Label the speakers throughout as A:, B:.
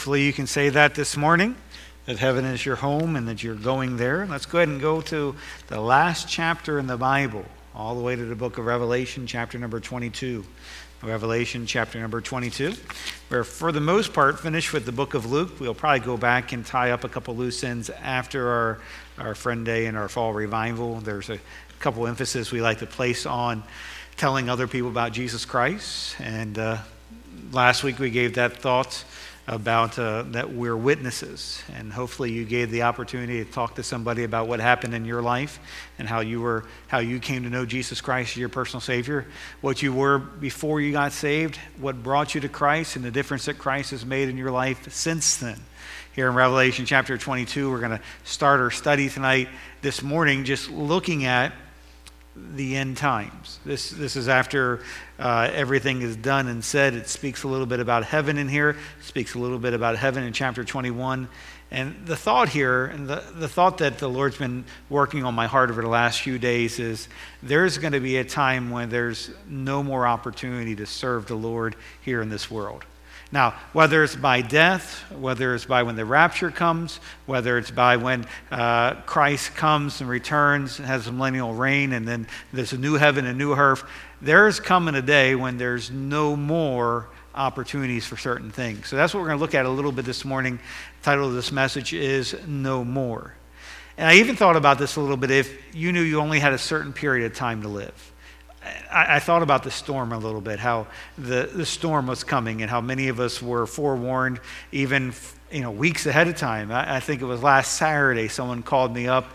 A: Hopefully you can say that this morning, that heaven is your home and that you're going there. Let's go ahead and go to the last chapter in the Bible, all the way to the book of Revelation, chapter number 22. Revelation, chapter number 22. We're, for the most part, finished with the book of Luke. We'll probably go back and tie up a couple loose ends after our Friend Day and our Fall Revival. There's a couple emphasis we like to place on telling other people about Jesus Christ. And last week we gave that thought about that we're witnesses, and hopefully you gave the opportunity to talk to somebody about what happened in your life and how you came to know Jesus Christ as your personal Savior, what you were before you got saved, what brought you to Christ, and the difference that Christ has made in your life since then. Here in Revelation chapter 22, we're going to start our study tonight, this morning, just looking at the end times. This is after everything is done and said. It speaks a little bit about heaven in here. It speaks a little bit about heaven in chapter 21. And the thought here, and the thought that the Lord's been working on my heart over the last few days is there's going to be a time when there's no more opportunity to serve the Lord here in this world. Now, whether it's by death, whether it's by when the rapture comes, whether it's by when Christ comes and returns and has a millennial reign, and then there's a new heaven and new earth, there's coming a day when there's no more opportunities for certain things. So that's what we're going to look at a little bit this morning. The title of this message is No More. And I even thought about this a little bit. If you knew you only had a certain period of time to live, I thought about the storm a little bit, how the storm was coming and how many of us were forewarned even weeks ahead of time. I think it was last Saturday someone called me up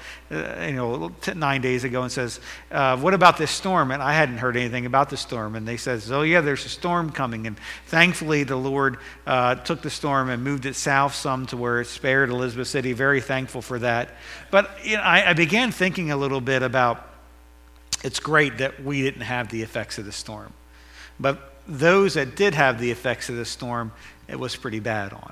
A: 9 days ago and says, what about this storm? And I hadn't heard anything about the storm. And they says, oh yeah, there's a storm coming. And thankfully the Lord took the storm and moved it south some to where it spared Elizabeth City. Very thankful for that. But I began thinking a little bit about, it's great that we didn't have the effects of the storm. But those that did have the effects of the storm, it was pretty bad on.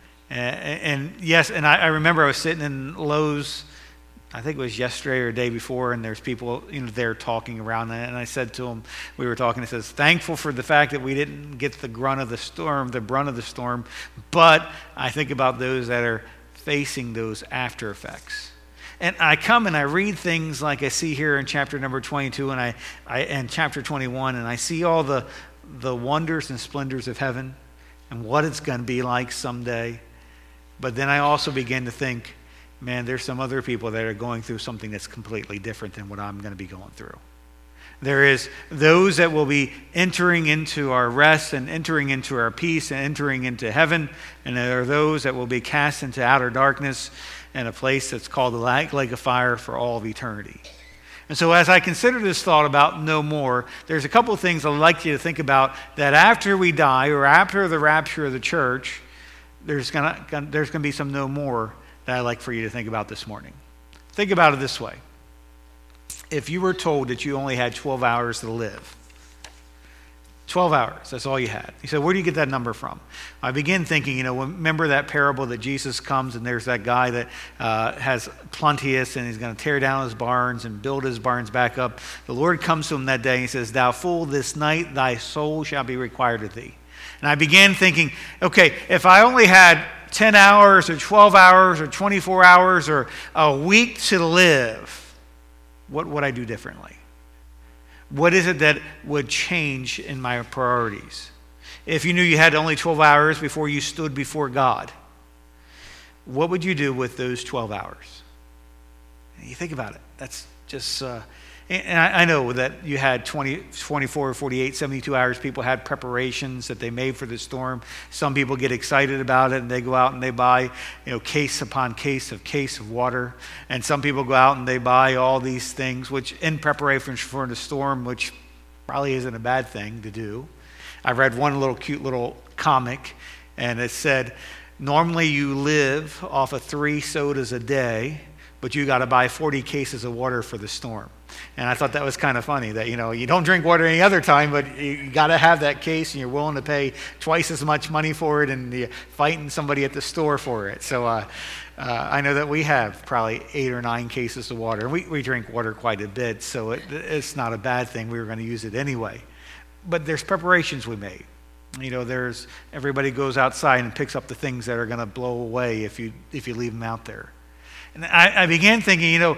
A: And yes, and I remember I was sitting in Lowe's, I think it was yesterday or the day before, and there's people there talking around that. And I said to them, we were talking, it says, thankful for the fact that we didn't get the brunt of the storm, but I think about those that are facing those after effects. And I come and I read things like I see here in chapter number 22 and chapter 21, and I see all the wonders and splendors of heaven and what it's going to be like someday. But then I also begin to think, man, there's some other people that are going through something that's completely different than what I'm going to be going through. There is those that will be entering into our rest and entering into our peace and entering into heaven, and there are those that will be cast into outer darkness and a place that's called the lake of fire for all of eternity. And so as I consider this thought about no more, there's a couple of things I'd like you to think about, that after we die or after the rapture of the church, there's going to be some no more that I'd like for you to think about this morning. Think about it this way. If you were told that you only had 12 hours to live, 12 hours, that's all you had. You said, where do you get that number from? I begin thinking, remember that parable that Jesus comes and there's that guy that has plenteous and he's going to tear down his barns and build his barns back up. The Lord comes to him that day and he says, thou fool, this night thy soul shall be required of thee. And I began thinking, okay, if I only had 10 hours or 12 hours or 24 hours or a week to live, what would I do differently? What is it that would change in my priorities? If you knew you had only 12 hours before you stood before God, what would you do with those 12 hours? And you think about it. That's just, and I know that you had 24, 48, 72 hours. People had preparations that they made for the storm. Some people get excited about it and they go out and they buy, case upon case of water. And some people go out and they buy all these things, which in preparation for the storm, which probably isn't a bad thing to do. I read one cute little comic, and it said, normally you live off of 3 sodas a day, but you got to buy 40 cases of water for the storm. And I thought that was kind of funny that, you don't drink water any other time, but you got to have that case and you're willing to pay twice as much money for it and you're fighting somebody at the store for it. So I know that we have probably 8 or 9 cases of water. We drink water quite a bit, so it's not a bad thing. We were going to use it anyway. But there's preparations we made. Everybody goes outside and picks up the things that are going to blow away if you leave them out there. And I began thinking,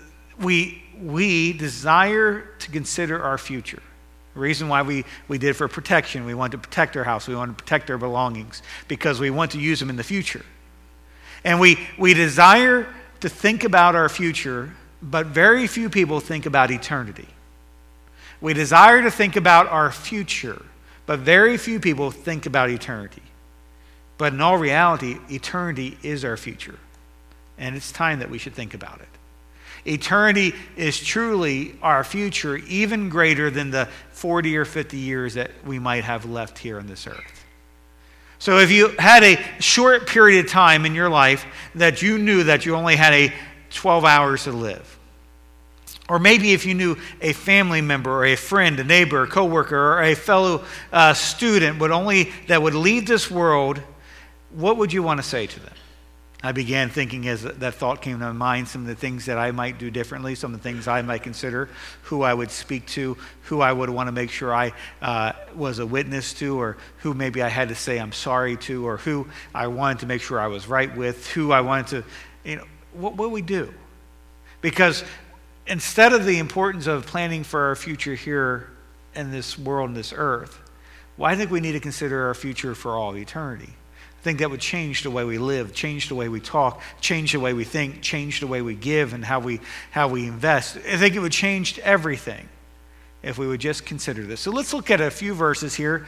A: we desire to consider our future. The reason why we did for protection, we want to protect our house, we want to protect our belongings, because we want to use them in the future. And we desire to think about our future, but very few people think about eternity. We desire to think about our future, but very few people think about eternity. But in all reality, eternity is our future. And it's time that we should think about it. Eternity is truly our future, even greater than the 40 or 50 years that we might have left here on this earth. So if you had a short period of time in your life that you knew that you only had 12 hours to live, or maybe if you knew a family member or a friend, a neighbor, a coworker, or a fellow student that would leave this world, what would you want to say to them? I began thinking, as that thought came to my mind, some of the things that I might do differently, some of the things I might consider, who I would speak to, who I would want to make sure I was a witness to, or who maybe I had to say I'm sorry to, or who I wanted to make sure I was right with, who I wanted to, what would we do? Because instead of the importance of planning for our future here in this world, in this earth, I think we need to consider our future for all eternity. I think that would change the way we live, change the way we talk, change the way we think, change the way we give and how we invest. I think it would change everything if we would just consider this. So let's look at a few verses here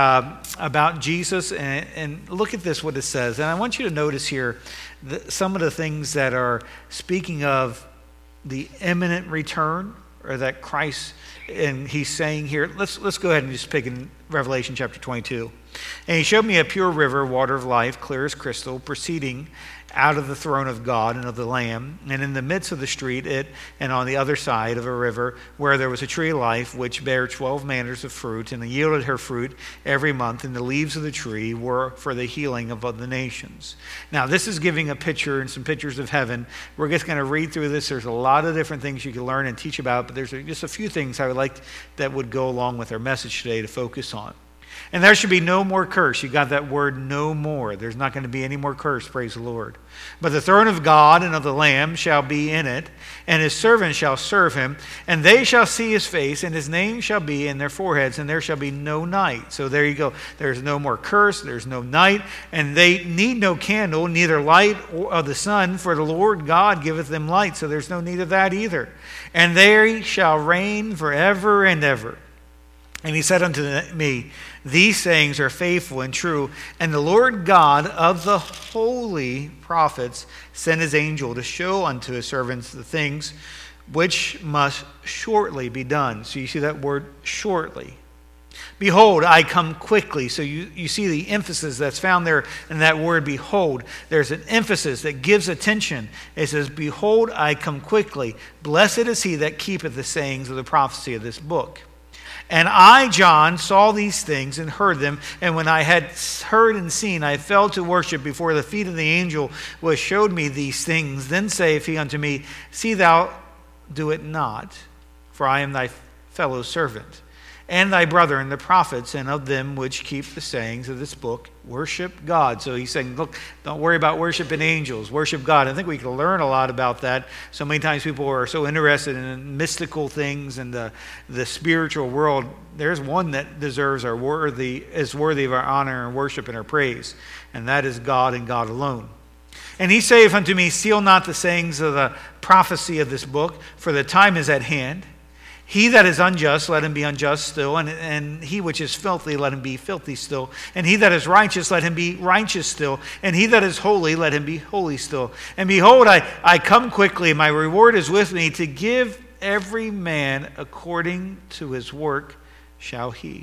A: about Jesus and look at this, what it says. And I want you to notice here some of the things that are speaking of the imminent return, or that Christ, and he's saying here, let's go ahead and just pick in Revelation chapter 22. And he showed me a pure river, water of life, clear as crystal, proceeding out of the throne of God and of the Lamb, and in the midst of the street and on the other side of a river, where there was a tree of life, which bare 12 manners of fruit, and yielded her fruit every month, and the leaves of the tree were for the healing of the nations. Now, this is giving a picture and some pictures of heaven. We're just going to read through this. There's a lot of different things you can learn and teach about, but there's just a few things I would like that would go along with our message today to focus on. And there should be no more curse. You got that word, no more. There's not going to be any more curse, praise the Lord. But the throne of God and of the Lamb shall be in it, and his servants shall serve him, and they shall see his face, and his name shall be in their foreheads, and there shall be no night. So there you go. There's no more curse, there's no night, and they need no candle, neither light of the sun, for the Lord God giveth them light. So there's no need of that either. And they shall reign forever and ever. And he said unto me, these sayings are faithful and true, and the Lord God of the holy prophets sent his angel to show unto his servants the things which must shortly be done. So you see that word, shortly. Behold, I come quickly. So you see the emphasis that's found there in that word, behold. There's an emphasis that gives attention. It says, behold, I come quickly. Blessed is he that keepeth the sayings of the prophecy of this book. And I, John, saw these things and heard them. And when I had heard and seen, I fell to worship before the feet of the angel which showed me these things. Then saith he unto me, see thou do it not, for I am thy fellow servant, and thy brother and the prophets, and of them which keep the sayings of this book, worship God. So he's saying, look, don't worry about worshiping angels, worship God. I think we can learn a lot about that. So many times people are so interested in mystical things and the spiritual world. There's one that is worthy of our honor and worship and our praise, and that is God and God alone. And he saith unto me, seal not the sayings of the prophecy of this book, for the time is at hand. He that is unjust, let him be unjust still, and he which is filthy, let him be filthy still. And he that is righteous, let him be righteous still. And he that is holy, let him be holy still. And behold, I come quickly, my reward is with me, to give every man according to his work shall be.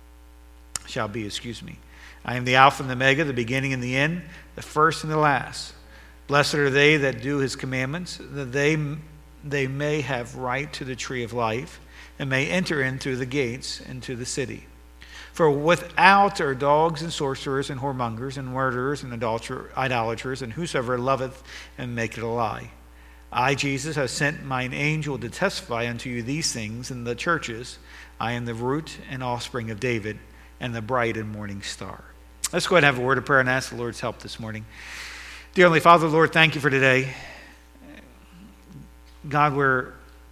A: I am the Alpha and the Omega, the beginning and the end, the first and the last. Blessed are they that do his commandments, that they may have right to the tree of life, and may enter in through the gates into the city. For without are dogs and sorcerers and whoremongers and murderers and idolaters, and whosoever loveth and maketh a lie. I, Jesus, have sent mine angel to testify unto you these things in the churches. I am the root and offspring of David, and the bright and morning star. Let's go ahead and have a word of prayer and ask the Lord's help this morning. Dear Heavenly Father, Lord, thank you for today. God, we're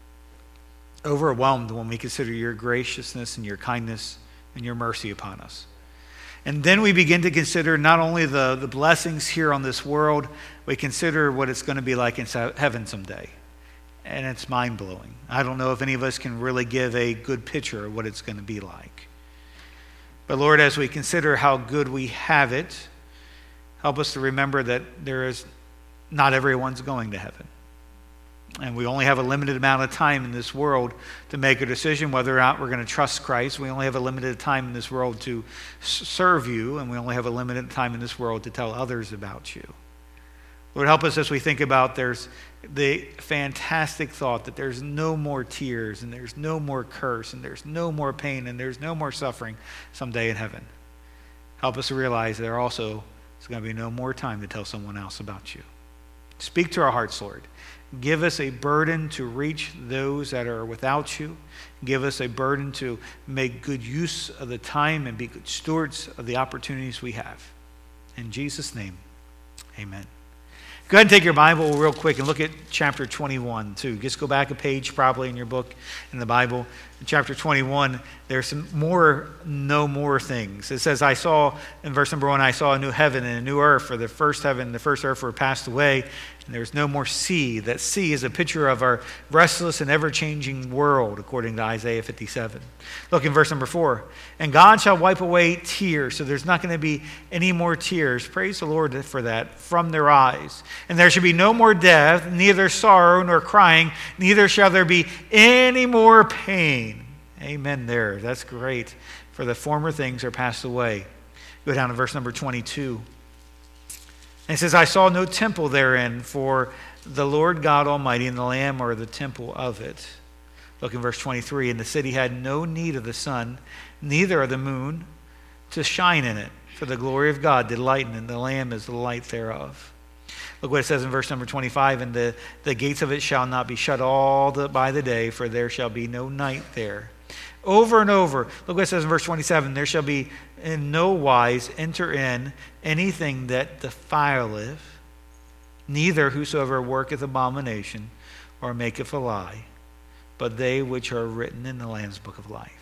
A: overwhelmed when we consider your graciousness and your kindness and your mercy upon us. And then we begin to consider not only the blessings here on this world, we consider what it's going to be like in heaven someday. And it's mind-blowing. I don't know if any of us can really give a good picture of what it's going to be like. But Lord, as we consider how good we have it, help us to remember that not everyone's going to heaven. And we only have a limited amount of time in this world to make a decision whether or not we're going to trust Christ. We only have a limited time in this world to serve you, and we only have a limited time in this world to tell others about you. Lord, help us as we think about there's the fantastic thought that there's no more tears, and there's no more curse, and there's no more pain, and there's no more suffering someday in heaven. Help us to realize there also is going to be no more time to tell someone else about you. Speak to our hearts, Lord. Give us a burden to reach those that are without you. Give us a burden to make good use of the time and be good stewards of the opportunities we have. In Jesus' name, amen. Go ahead and take your Bible real quick and look at chapter 21 too. Just go back a page probably in your book in the Bible. In chapter 21, there's some more no more things. It says, I saw, in verse number 1, I saw a new heaven and a new earth, for the first heaven and the first earth were passed away, and there's no more sea. That sea is a picture of our restless and ever-changing world, according to Isaiah 57. Look in verse number 4. And God shall wipe away tears. So there's not going to be any more tears. Praise the Lord for that, from their eyes. And there shall be no more death, neither sorrow nor crying, neither shall there be any more pain. Amen there. That's great. For the former things are passed away. Go down to verse number 22. And it says, I saw no temple therein, for the Lord God Almighty and the Lamb are the temple of it. Look in verse 23. And the city had no need of the sun, neither of the moon, to shine in it. For the glory of God did lighten, and the Lamb is the light thereof. Look what it says in verse number 25. And the gates of it shall not be shut by the day, for there shall be no night there. Over and over. Look what it says in verse 27. There shall be in no wise enter in anything that defileth, neither whosoever worketh abomination or maketh a lie, but they which are written in the Lamb's book of life.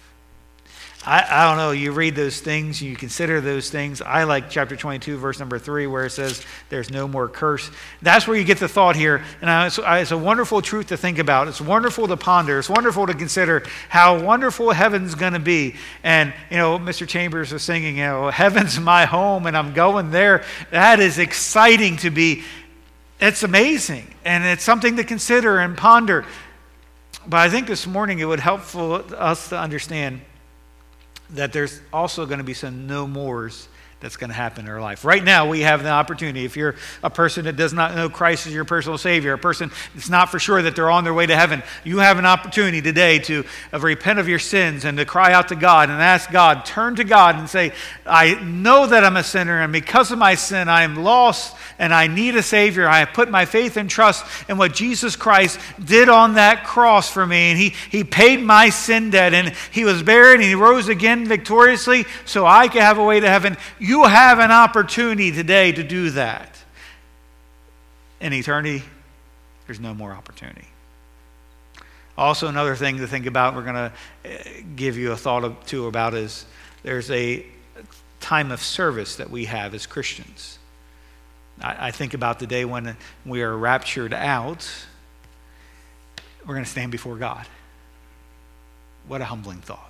A: I don't know, you read those things, you consider those things. I like chapter 22, verse number 3, where it says there's no more curse. That's where you get the thought here. And it's a wonderful truth to think about. It's wonderful to ponder. It's wonderful to consider how wonderful heaven's going to be. And, Mr. Chambers was singing, heaven's my home and I'm going there. That is exciting to be. It's amazing. And it's something to consider and ponder. But I think this morning it would help us to understand that there's also going to be some no mores that's going to happen in our life. Right now, we have the opportunity. If you're a person that does not know Christ as your personal Savior, a person that's not for sure that they're on their way to heaven, you have an opportunity today to repent of your sins and to cry out to God and ask God, turn to God and say, I know that I'm a sinner, and because of my sin, I am lost and I need a Savior. I have put my faith and trust in what Jesus Christ did on that cross for me, and He paid my sin debt, and He was buried, and He rose again victoriously so I can have a way to heaven. You have an opportunity today to do that. In eternity, there's no more opportunity. Also, another thing to think about, we're going to give you a thought or two about, is there's a time of service that we have as Christians. I think about the day when we are raptured out, we're going to stand before God. What a humbling thought.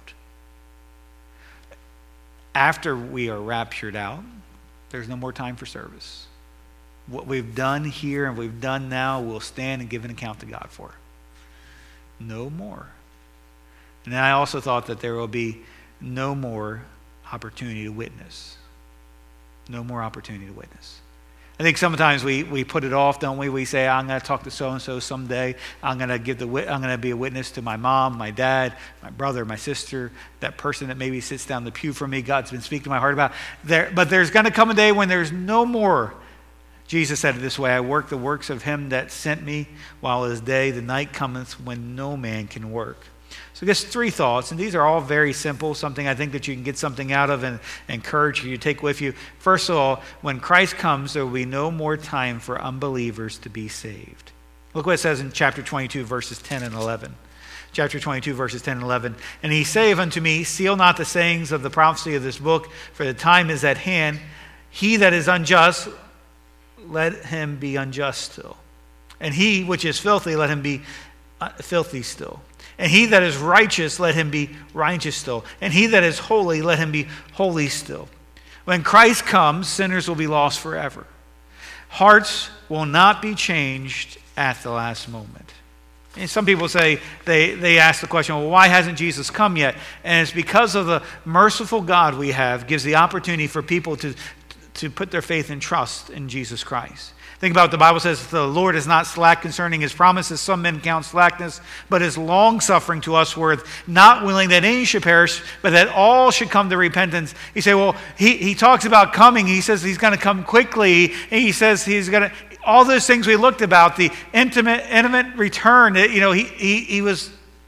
A: After we are raptured out, there's no more time for service. What we've done here and we've done now, we'll stand and give an account to God for. No more. And I also thought that there will be no more opportunity to witness. No more opportunity to witness. I think sometimes we put it off, don't we? We say, I'm going to talk to so-and-so someday. I'm going to be a witness to my mom, my dad, my brother, my sister, that person that maybe sits down the pew from me. God's been speaking to my heart about. But there's going to come a day when there's no more. Jesus said it this way, I work the works of him that sent me, while his day, the night cometh when no man can work. So just 3 thoughts, and these are all very simple, something I think that you can get something out of and encourage you to take with you. First of all, when Christ comes, there will be no more time for unbelievers to be saved. Look what it says in chapter 22, verses 10 and 11. Chapter 22, verses 10 and 11. And he saith unto me, seal not the sayings of the prophecy of this book, for the time is at hand. He that is unjust, let him be unjust still. And he which is filthy, let him be filthy still. And he that is righteous, let him be righteous still. And he that is holy, let him be holy still. When Christ comes, sinners will be lost forever. Hearts will not be changed at the last moment. And some people say, they ask the question, well, why hasn't Jesus come yet? And it's because of the merciful God we have gives the opportunity for people to put their faith and trust in Jesus Christ. Think about what the Bible says, the Lord is not slack concerning his promises. Some men count slackness, but is long-suffering to us worth, not willing that any should perish, but that all should come to repentance. You say, well, he talks about coming. He says he's going to come quickly. And he says he's going to, all those things we looked about, the intimate return, he was,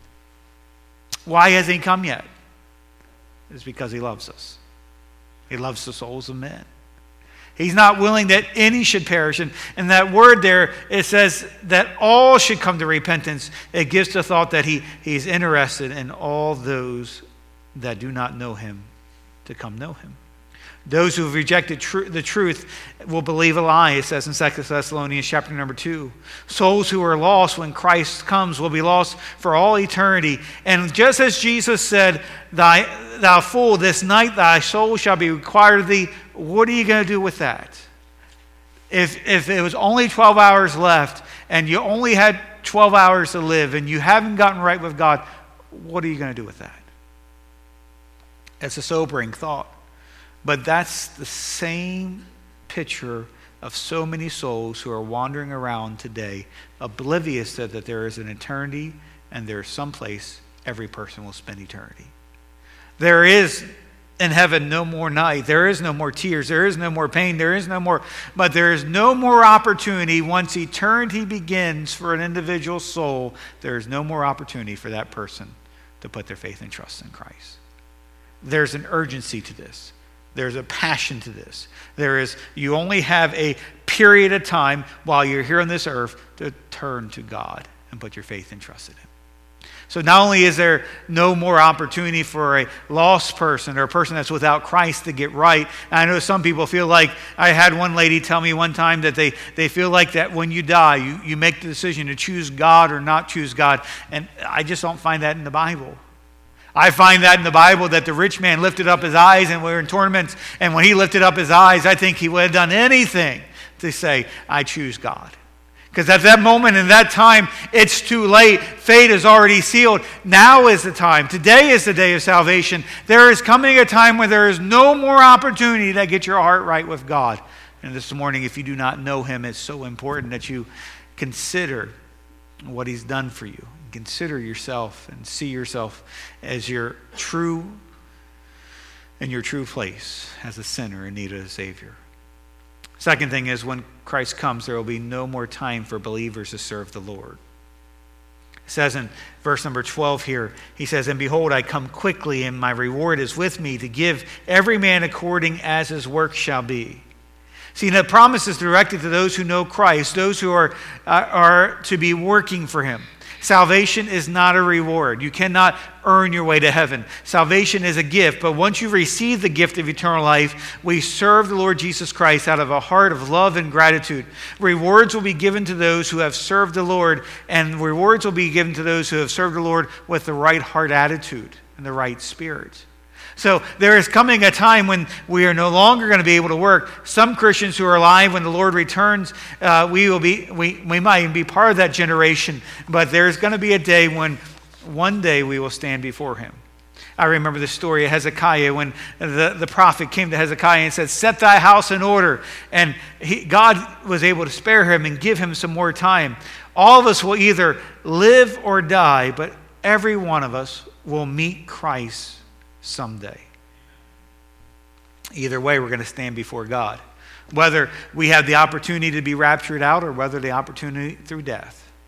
A: why hasn't he come yet? It's because he loves us. He loves the souls of men. He's not willing that any should perish. And that word there, it says that all should come to repentance. It gives the thought that he's interested in all those that do not know him to come know him. Those who have rejected the truth will believe a lie, it says in 2 Thessalonians chapter number 2. Souls who are lost when Christ comes will be lost for all eternity. And just as Jesus said, thou fool, this night thy soul shall be required of thee, what are you going to do with that? If it was only 12 hours left and you only had 12 hours to live and you haven't gotten right with God, what are you going to do with that? It's a sobering thought. But that's the same picture of so many souls who are wandering around today, oblivious that there is an eternity and there is some place every person will spend eternity. There is in heaven no more night. There is no more tears. There is no more pain. There is no more, but there is no more opportunity once eternity begins for an individual soul. There is no more opportunity for that person to put their faith and trust in Christ. There's an urgency to this. There's a passion to this. You only have a period of time while you're here on this earth to turn to God and put your faith and trust in him. So not only is there no more opportunity for a lost person or a person that's without Christ to get right. And I know some people feel like, I had one lady tell me one time that they feel like that when you die, you make the decision to choose God or not choose God. And I just don't find that in the Bible. I find that in the Bible that the rich man lifted up his eyes and we were in torments. And when he lifted up his eyes, I think he would have done anything to say, I choose God. Because at that moment in that time, it's too late. Fate is already sealed. Now is the time. Today is the day of salvation. There is coming a time when there is no more opportunity to get your heart right with God. And this morning, if you do not know him, it's so important that you consider what he's done for you. Consider yourself and see yourself as your true place as a sinner in need of a Savior. Second thing is, when Christ comes, there will be no more time for believers to serve the Lord. It says in verse number 12 here, he says, and behold, I come quickly, and my reward is with me to give every man according as his work shall be. See, the promise is directed to those who know Christ, those who are to be working for him. Salvation is not a reward. You cannot earn your way to heaven. Salvation is a gift, but once you receive the gift of eternal life, we serve the Lord Jesus Christ out of a heart of love and gratitude. Rewards will be given to those who have served the Lord, and rewards will be given to those who have served the Lord with the right heart attitude and the right spirit. So there is coming a time when we are no longer going to be able to work. Some Christians who are alive when the Lord returns, we might even be part of that generation. But there's going to be a day when one day we will stand before him. I remember the story of Hezekiah when the prophet came to Hezekiah and said, set thy house in order. And God was able to spare him and give him some more time. All of us will either live or die, but every one of us will meet Christ someday. Either way, we're going to stand before God. Whether we have the opportunity to be raptured out or whether the opportunity through death.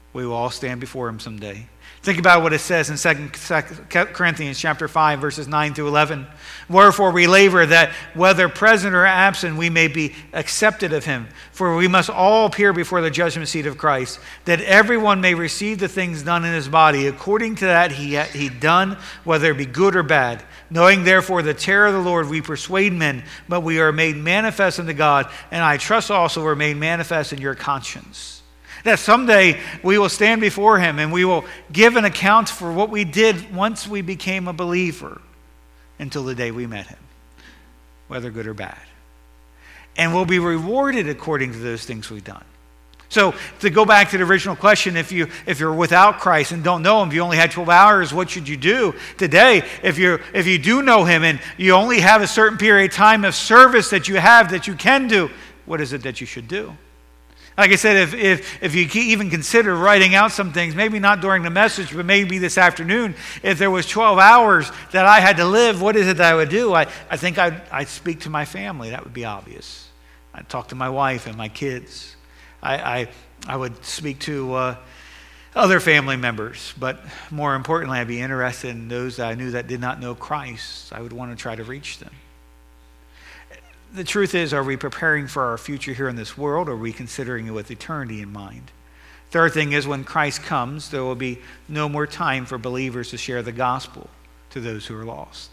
A: We will all stand before him someday. Think about what it says in 2 Corinthians chapter 5, verses 9 through 11. Wherefore we labor that whether present or absent, we may be accepted of him. For we must all appear before the judgment seat of Christ, that everyone may receive the things done in his body, according to that he done, whether it be good or bad. Knowing therefore the terror of the Lord, we persuade men, but we are made manifest unto God, and I trust also we're made manifest in your conscience. That someday we will stand before him and we will give an account for what we did once we became a believer until the day we met him, whether good or bad. And we'll be rewarded according to those things we've done. So to go back to the original question, if you're without Christ and don't know him, if you only had 12 hours, what should you do today? If you do know him and you only have a certain period of time of service that you have that you can do, what is it that you should do? Like I said, if you even consider writing out some things, maybe not during the message, but maybe this afternoon, if there was 12 hours that I had to live, what is it that I would do? I think I'd speak to my family. That would be obvious. I'd talk to my wife and my kids. I would speak to other family members, but more importantly, I'd be interested in those that I knew that did not know Christ. I would want to try to reach them. The truth is, are we preparing for our future here in this world, or are we considering it with eternity in mind? Third thing is, when Christ comes, there will be no more time for believers to share the gospel to those who are lost.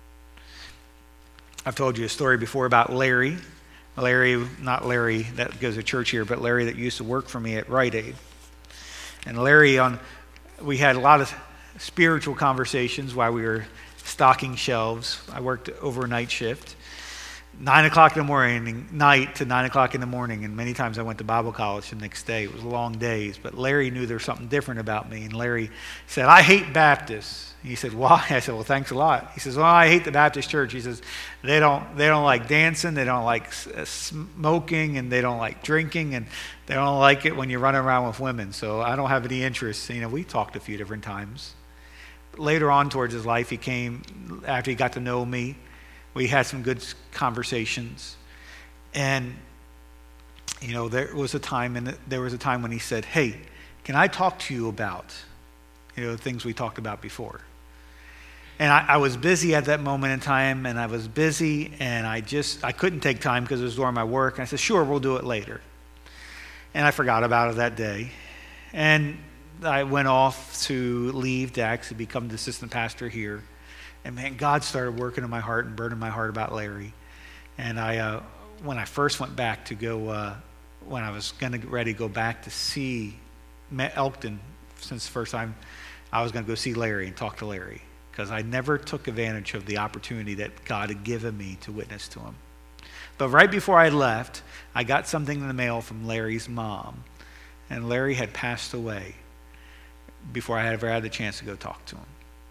A: I've told you a story before about Larry. Not Larry that goes to church here, but Larry that used to work for me at Rite Aid. And Larry, we had a lot of spiritual conversations while we were stocking shelves. I worked overnight shift. 9 o'clock in the morning, night to 9 o'clock in the morning, and many times I went to Bible college the next day. It was long days, but Larry knew there was something different about me, and Larry said, I hate Baptists. He said, why? I said, well, thanks a lot. He says, well, I hate the Baptist church. He says, they don't like dancing, they don't like smoking, and they don't like drinking, and they don't like it when you run around with women, so I don't have any interest. We talked a few different times. But later on towards his life, he came, after he got to know me, we had some good conversations, and there was a time when he said, "Hey, can I talk to you about things we talked about before?" And I was busy at that moment in time, and I couldn't take time because it was during my work. And I said, "Sure, we'll do it later." And I forgot about it that day, and I went off to leave to actually become the assistant pastor here. And man, God started working in my heart and burning my heart about Larry. And when I first went back to go, when I was going to get ready to go back to see Elkton, since the first time, I was going to go see Larry and talk to Larry, because I never took advantage of the opportunity that God had given me to witness to him. But right before I left, I got something in the mail from Larry's mom, and Larry had passed away before I ever had the chance to go talk to him.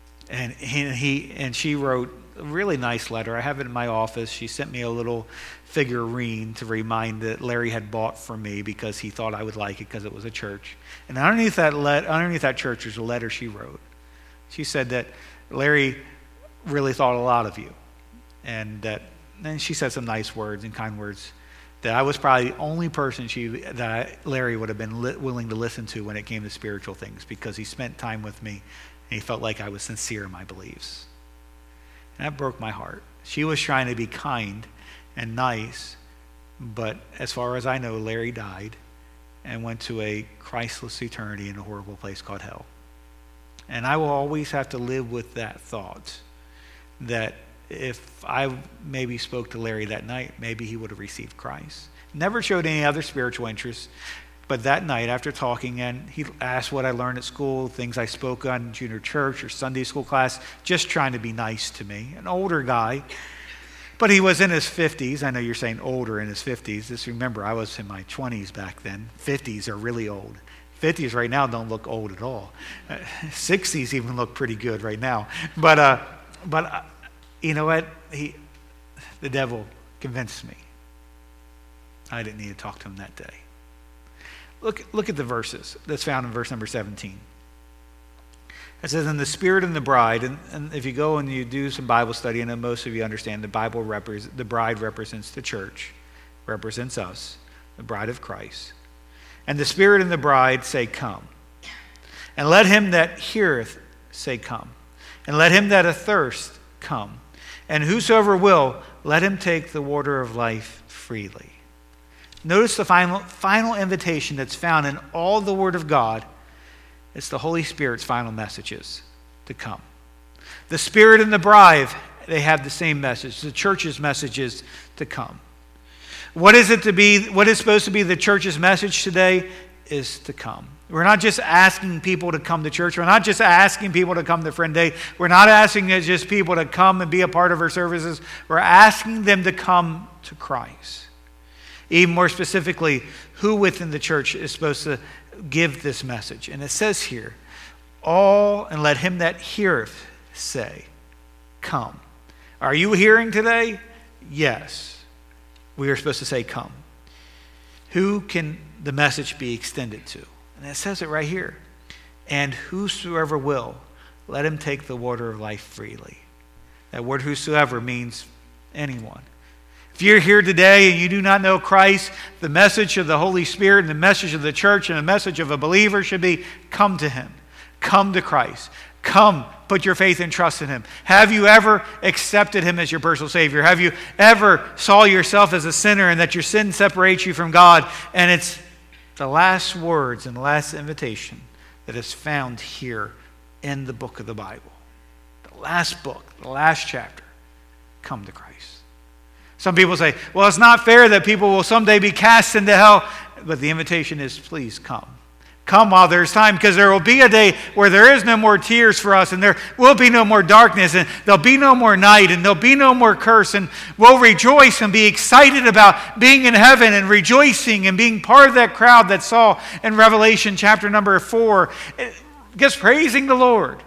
A: And she wrote a really nice letter. I have it in my office. She sent me a little figurine to remind that Larry had bought for me because he thought I would like it because it was a church. And underneath that church was a letter she wrote. She said that Larry really thought a lot of you, and she said some nice words and kind words. That I was probably the only person Larry would have been willing to listen to when it came to spiritual things, because he spent time with me. And he felt like I was sincere in my beliefs. And that broke my heart. She was trying to be kind and nice, but as far as I know, Larry died and went to a Christless eternity in a horrible place called hell. And I will always have to live with that thought, that if I maybe spoke to Larry that night, maybe he would have received Christ. Never showed any other spiritual interest. But that night, after talking, and he asked what I learned at school, things I spoke on junior church or Sunday school class, just trying to be nice to me. An older guy, but he was in his 50s. I know you're saying older, in his 50s. Just remember, I was in my 20s back then. 50s are really old. 50s right now don't look old at all. 60s even look pretty good right now. But you know what? The devil convinced me. I didn't need to talk to him that day. Look at the verses that's found in verse number 17. It says, "And the Spirit and the bride," and if you go and you do some Bible study, and most of you understand the bride represents the church, represents us, the bride of Christ. "And the Spirit and the bride say, 'Come.' And let him that heareth say, Come. And let him that athirst come. And whosoever will, let him take the water of life freely. Notice the final invitation that's found in all the Word of God. It's the Holy Spirit's final messages to come. The Spirit and the bride, they have the same message. The church's message is to come. What is supposed to be the church's message today is to come. We're not just asking people to come to church. We're not just asking people to come to Friend Day. We're not asking just people to come and be a part of our services. We're asking them to come to Christ. Even more specifically, who within the church is supposed to give this message? And it says here, all, and let him that heareth say, Come. Are you hearing today? Yes. We are supposed to say, Come. Who can the message be extended to? And it says it right here. And whosoever will, let him take the water of life freely. That word whosoever means anyone. If you're here today and you do not know Christ, the message of the Holy Spirit and the message of the church and the message of a believer should be, come to him. Come to Christ. Come, put your faith and trust in him. Have you ever accepted him as your personal Savior? Have you ever saw yourself as a sinner and that your sin separates you from God? And it's the last words and the last invitation that is found here in the book of the Bible. The last book, the last chapter. Come to Christ. Some people say, well, it's not fair that people will someday be cast into hell. But the invitation is, please come. Come while there's time, because there will be a day where there is no more tears for us, and there will be no more darkness, and there'll be no more night, and there'll be no more curse, and we'll rejoice and be excited about being in heaven and rejoicing and being part of that crowd that saw in Revelation chapter number 4, just praising the Lord.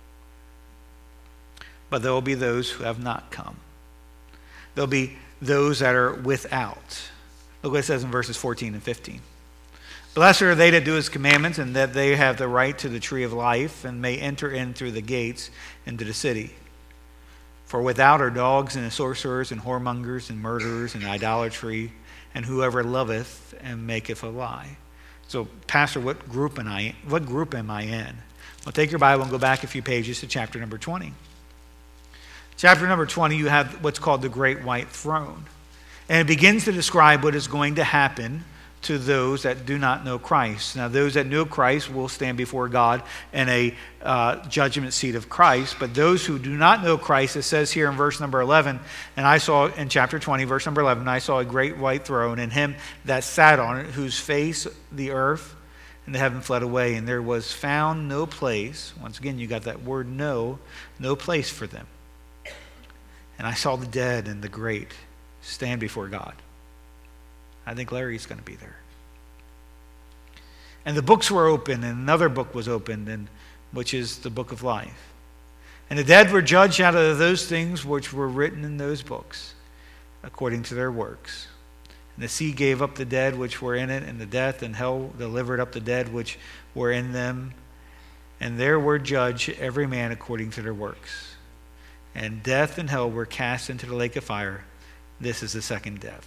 A: But there will be those who have not come. There'll be those that are without. Look what it says in verses 14 and 15. Blessed are they that do his commandments, and that they have the right to the tree of life, and may enter in through the gates into the city. For without are dogs, and sorcerers, and whoremongers, and murderers, and idolatry, and whoever loveth and maketh a lie. So, Pastor, what group am I in? Well, take your Bible and go back a few pages to chapter number 20. Chapter number 20, you have what's called the Great White Throne. And it begins to describe what is going to happen to those that do not know Christ. Now, those that know Christ will stand before God in a judgment seat of Christ. But those who do not know Christ, it says here in verse number 11, and I saw in chapter 20, verse number 11, I saw a great white throne, and him that sat on it, whose face the earth and the heaven fled away, and there was found no place. Once again, you got that word no place for them. And I saw the dead and the great stand before God. I think Larry's going to be there. And the books were opened, and another book was opened, and which is the book of life. And the dead were judged out of those things which were written in those books, according to their works. And the sea gave up the dead which were in it, and the death and hell delivered up the dead which were in them. And there were judged every man according to their works. And death and hell were cast into the lake of fire. This is the second death.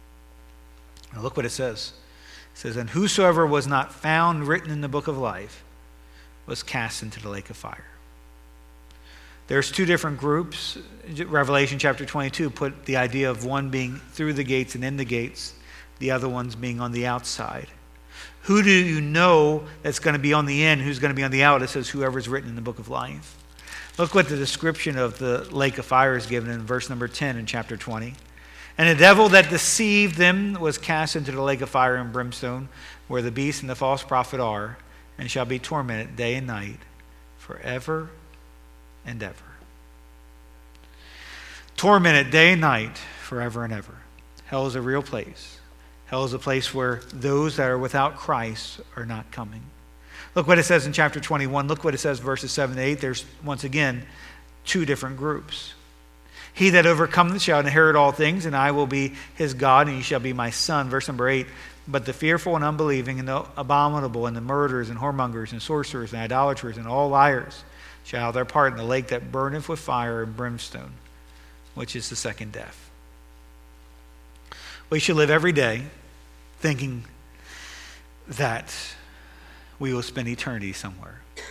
A: Now look what it says. It says, and whosoever was not found written in the book of life was cast into the lake of fire. There's two different groups. Revelation chapter 22 put the idea of one being through the gates and in the gates, the other ones being on the outside. Who do you know that's going to be on the in, who's going to be on the out? It says whoever's written in the book of life. Look what the description of the lake of fire is given in verse number 10 in chapter 20. And the devil that deceived them was cast into the lake of fire and brimstone, where the beast and the false prophet are, and shall be tormented day and night forever and ever. Tormented day and night forever and ever. Hell is a real place. Hell is a place where those that are without Christ are not coming. Look what it says in chapter 21. Look what it says, verses 7 to 8. There's, once again, two different groups. He that overcometh shall inherit all things, and I will be his God, and he shall be my son. Verse number 8. But the fearful and unbelieving, and the abominable, and the murderers, and whoremongers, and sorcerers, and idolaters, and all liars shall have their part in the lake that burneth with fire and brimstone, which is the second death. We should live every day thinking that we will spend eternity somewhere.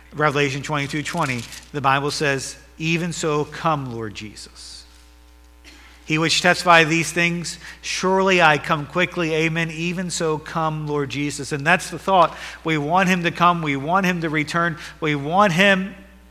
A: Revelation 22:20, the Bible says, "Even so, come, Lord Jesus. He which testified these things, surely I come quickly. Amen. Even so, come, Lord Jesus." And that's the thought. We want him to come. We want him to return. We want him.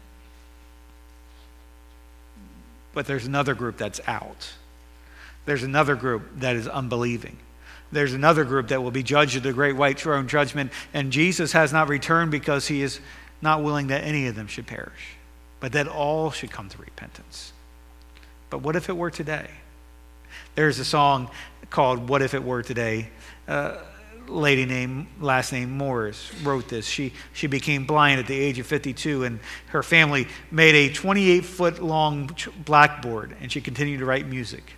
A: But there's another group that's out. There's another group that is unbelieving. There's another group that will be judged at the great white throne judgment. And Jesus has not returned because he is not willing that any of them should perish, but that all should come to repentance. But what if it were today? There's a song called "What If It Were Today." Lady named, last name Morris, wrote this. She became blind at the age of 52, and her family made a 28-foot long blackboard, and she continued to write music.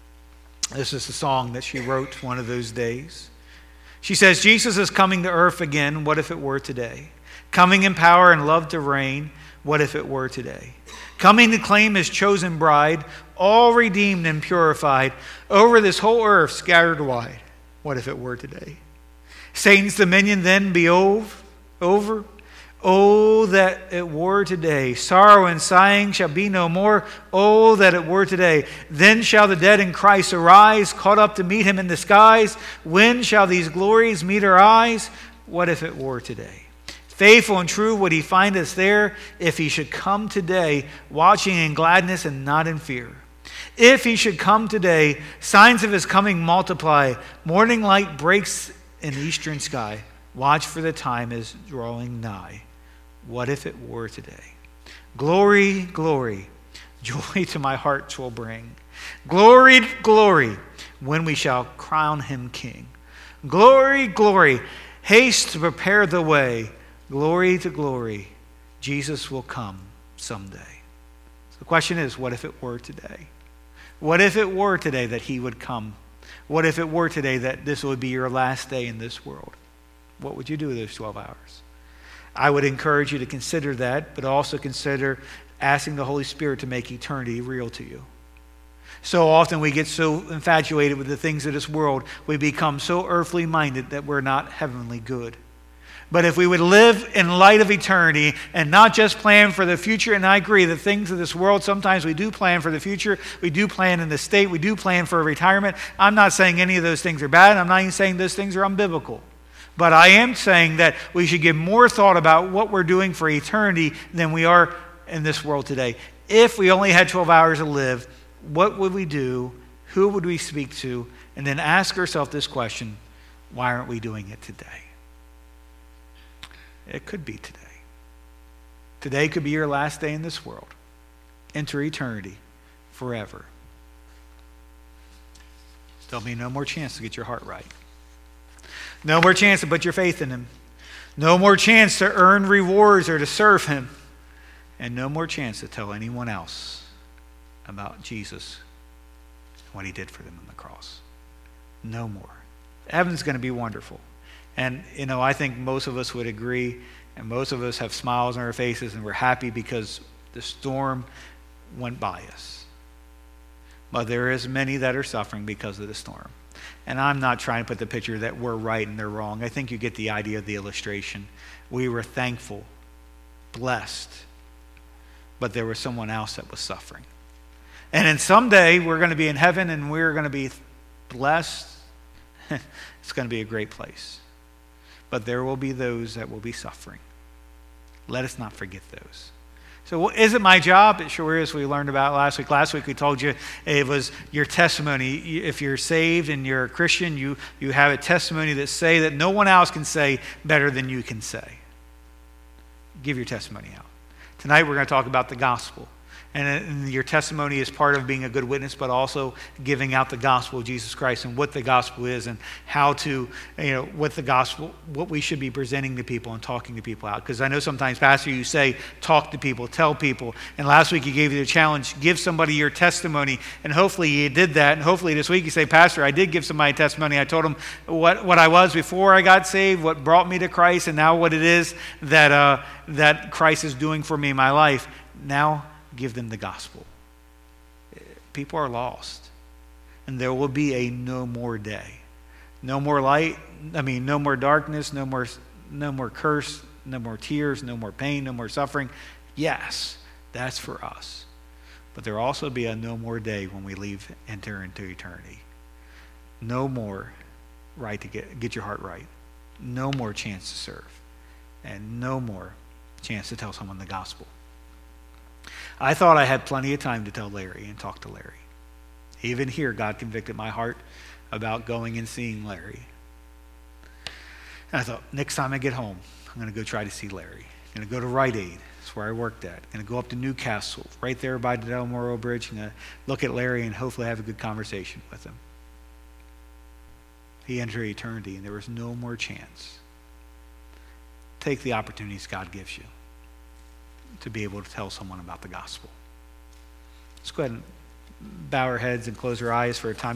A: This is the song that she wrote one of those days. She says, "Jesus is coming to earth again. What if it were today? Coming in power and love to reign. What if it were today? Coming to claim his chosen bride, all redeemed and purified, over this whole earth scattered wide. What if it were today? Satan's dominion then be over. Oh, that it were today. Sorrow and sighing shall be no more. Oh, that it were today. Then shall the dead in Christ arise, caught up to meet him in the skies. When shall these glories meet our eyes? What if it were today? Faithful and true would he find us there if he should come today, watching in gladness and not in fear. If he should come today, signs of his coming multiply. Morning light breaks in the eastern sky. Watch, for the time is drawing nigh. What if it were today? Glory, glory, joy to my heart 'twill bring. Glory, glory, when we shall crown him king. Glory, glory, haste to prepare the way. Glory to glory, Jesus will come someday. So the question is, what if it were today? What if it were today that he would come? What if it were today that this would be your last day in this world? What would you do with those 12 hours? I would encourage you to consider that, but also consider asking the Holy Spirit to make eternity real to you. So often we get so infatuated with the things of this world, we become so earthly minded that we're not heavenly good. But if we would live in light of eternity and not just plan for the future, and I agree, the things of this world, sometimes we do plan for the future, we do plan in the state, we do plan for a retirement. I'm not saying any of those things are bad. I'm not even saying those things are unbiblical. But I am saying that we should give more thought about what we're doing for eternity than we are in this world today. If we only had 12 hours to live, what would we do? Who would we speak to? And then ask ourselves this question: why aren't we doing it today? It could be today. Today could be your last day in this world. Enter eternity forever. There'll be no more chance to get your heart right. No more chance to put your faith in him. No more chance to earn rewards or to serve him. And no more chance to tell anyone else about Jesus and what he did for them on the cross. No more. Heaven's going to be wonderful. And, I think most of us would agree, and most of us have smiles on our faces, and we're happy because the storm went by us. But there is many that are suffering because of the storm. And I'm not trying to put the picture that we're right and they're wrong. I think you get the idea of the illustration. We were thankful, blessed, but there was someone else that was suffering. And then someday we're going to be in heaven and we're going to be blessed. It's going to be a great place. But there will be those that will be suffering. Let us not forget those. So is it my job? It sure is. We learned about last week. Last week we told you it was your testimony. If you're saved and you're a Christian, you have a testimony that say that no one else can say better than you can say. Give your testimony out. Tonight we're going to talk about the gospel. And your testimony is part of being a good witness, but also giving out the gospel of Jesus Christ and what the gospel is and how to, what the gospel, what we should be presenting to people and talking to people out. Because I know sometimes, Pastor, you say, talk to people, tell people. And last week you gave you the challenge, give somebody your testimony. And hopefully you did that. And hopefully this week you say, Pastor, I did give somebody a testimony. I told them what I was before I got saved, what brought me to Christ, and now what it is that Christ is doing for me in my life. Now, give them the gospel. People are lost. And there will be a no more day. No more light. No more darkness. No more curse. no more tears, no more pain, no more suffering. Yes, that's for us. But there will also be a no more day when we enter into eternity. No more right to get your heart right. No more chance to serve. And no more chance to tell someone the gospel. I thought I had plenty of time to tell Larry and talk to Larry. Even here, God convicted my heart about going and seeing Larry. And I thought, next time I get home, I'm going to go try to see Larry. I'm going to go to Rite Aid. That's where I worked at. I'm going to go up to Newcastle, right there by the Delmoro Bridge. I'm going to look at Larry and hopefully have a good conversation with him. He entered eternity, and there was no more chance. Take the opportunities God gives you to be able to tell someone about the gospel. Let's go ahead and bow our heads and close our eyes for a time.